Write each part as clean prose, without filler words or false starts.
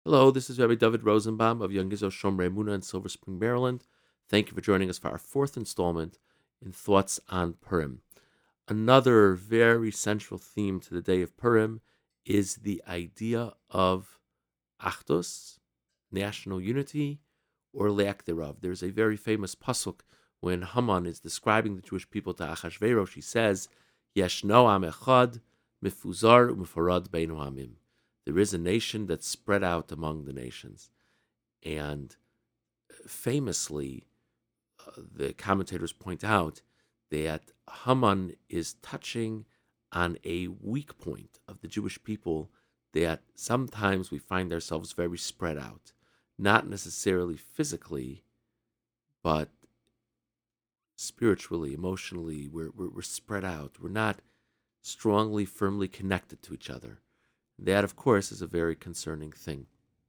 Hello, this is Rabbi David Rosenbaum of Young Gizos Shomrei Muna in Silver Spring, Maryland. Thank you for joining us for our fourth installment in Thoughts on Purim. Another very central theme to the day of Purim is the idea of Achdus, national unity, or lack thereof. There's a very famous pasuk when Haman is describing the Jewish people to Achashverosh. He says, "Yeshno am echad, mifuzar u'mifarad beinu amim." There is a nation that's spread out among the nations. And famously, the commentators point out that Haman is touching on a weak point of the Jewish people, that sometimes we find ourselves very spread out, not necessarily physically, but spiritually, emotionally. We're spread out. We're not strongly, firmly connected to each other. That, of course, is a very concerning thing.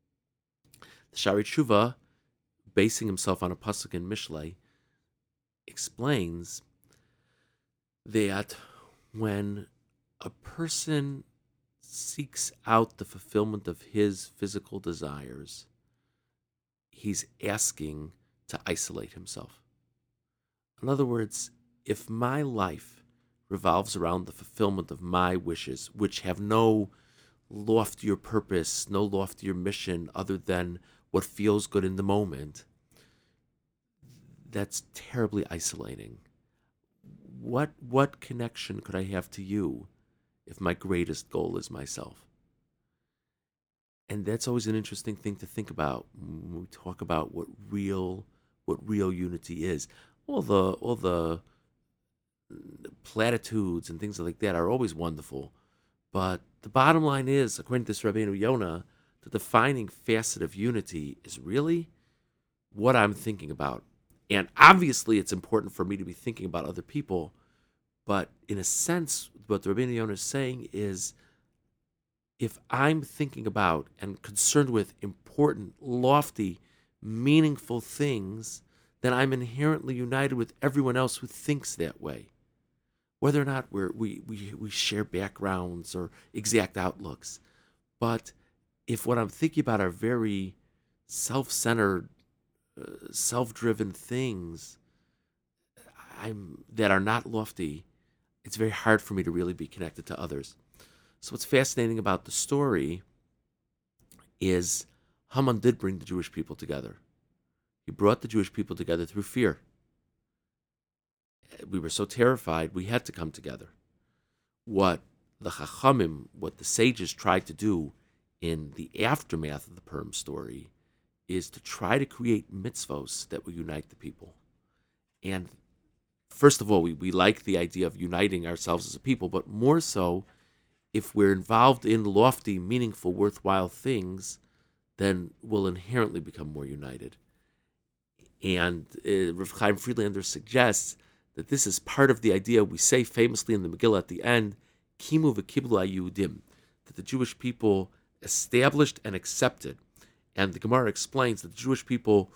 The Shari Tshuva, basing himself on a pasuk in Mishlei, explains that when a person seeks out the fulfillment of his physical desires, he's asking to isolate himself. In other words, if my life revolves around the fulfillment of my wishes, which have no loftier purpose, no loftier mission other than what feels good in the moment, that's terribly isolating. What connection could I have to you if my greatest goal is myself? And that's always an interesting thing to think about when we talk about what real unity is. All the platitudes and things like that are always wonderful, but the bottom line is, according to Rabbeinu Yonah, the defining facet of unity is really what I'm thinking about. And obviously, it's important for me to be thinking about other people, but in a sense, what the Rabbeinu Yonah is saying is, if I'm thinking about and concerned with important, lofty, meaningful things, then I'm inherently united with everyone else who thinks that way, whether or not we share backgrounds or exact outlooks. But if what I'm thinking about are very self-centered, self-driven things that are not lofty, it's very hard for me to really be connected to others. So what's fascinating about the story is Haman did bring the Jewish people together. He brought the Jewish people together through fear. We were so terrified, we had to come together. What the Chachamim, what the sages tried to do in the aftermath of the Purim story is to try to create mitzvos that will unite the people. And first of all, we like the idea of uniting ourselves as a people, but more so, if we're involved in lofty, meaningful, worthwhile things, then we'll inherently become more united. And Rav Chaim Friedlander suggests that this is part of the idea we say famously in the Megillah at the end, Kimu v'kiblu Yudim, that the Jewish people established and accepted. And the Gemara explains that the Jewish people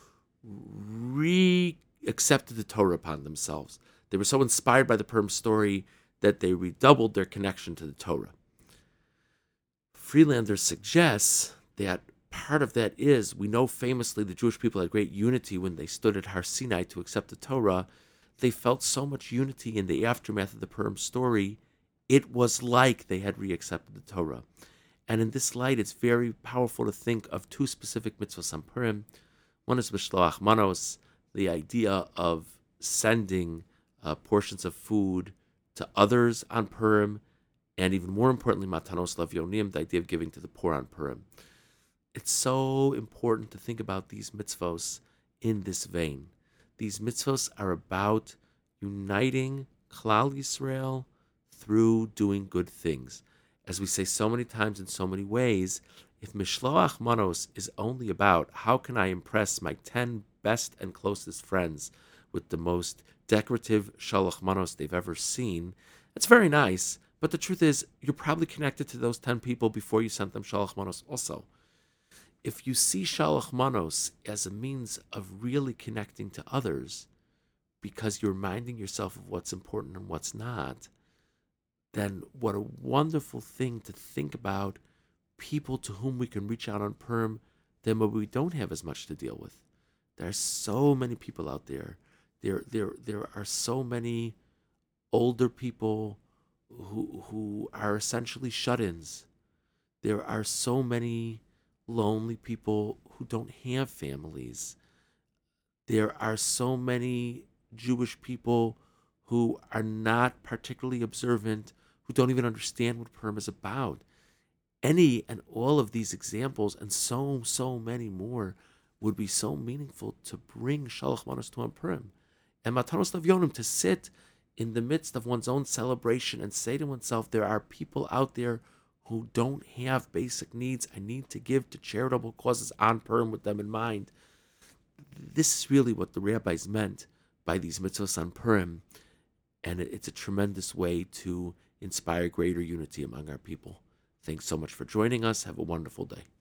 accepted the Torah upon themselves. They were so inspired by the Purim story that they redoubled their connection to the Torah. Friedlander suggests that part of that is, we know famously the Jewish people had great unity when they stood at Har Sinai to accept the Torah. They felt so much unity in the aftermath of the Purim story, it was like they had reaccepted the Torah. And in this light, it's very powerful to think of two specific mitzvahs on Purim. One is Mishloach Manos, the idea of sending portions of food to others on Purim, and even more importantly, Matanos Lavyonim, the idea of giving to the poor on Purim. It's so important to think about these mitzvos in this vein. These mitzvos are about uniting Klal Yisrael through doing good things. As we say so many times in so many ways, if Mishloach Manos is only about how can I impress my 10 best and closest friends with the most decorative Shalach Manos they've ever seen, it's very nice, but the truth is, you're probably connected to those 10 people before you sent them Shalach Manos also. If you see Shalach Manos as a means of really connecting to others, because you're reminding yourself of what's important and what's not, then what a wonderful thing to think about people to whom we can reach out on Purim than when we don't have as much to deal with. There are so many people out there. There are so many older people who are essentially shut-ins. There are so many lonely people who don't have families. There are so many Jewish people who are not particularly observant, who don't even understand what Purim is about. Any and all of these examples and so many more would be so meaningful to bring Shalach Manos to Purim. And Matanos Lavyonim, to sit in the midst of one's own celebration and say to oneself, there are people out there who don't have basic needs. I need to give to charitable causes on Purim with them in mind. This is really what the rabbis meant by these mitzvahs on Purim, and it's a tremendous way to inspire greater unity among our people. Thanks so much for joining us. Have a wonderful day.